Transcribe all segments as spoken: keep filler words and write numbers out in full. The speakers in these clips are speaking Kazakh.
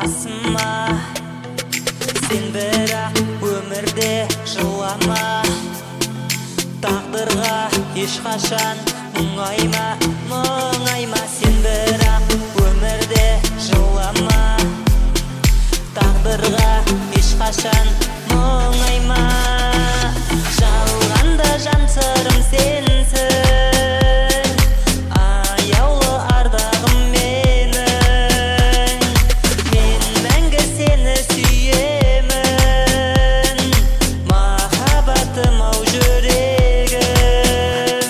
басыма. Сен бірақ өмірде жылама, тағдырға ешқашан мұңайма, мұңайма. Сен бірақ өмірде жылама, тағдырға ешқашан мұңайма. Жалғанда жан сырым сенсің, аяулы ардағым менің. Мен мәңгі сені сүйемін, махаббатым ау жүрегім.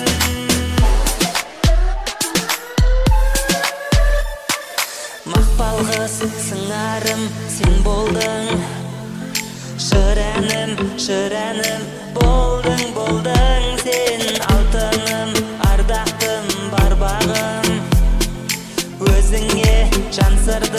Мақпал қыз сыңарым сен болдың, шырәнім, шырәнім болдың, болдың. Сен алтыным, ардақтым, бар бағым, өзіңе жан сырдым.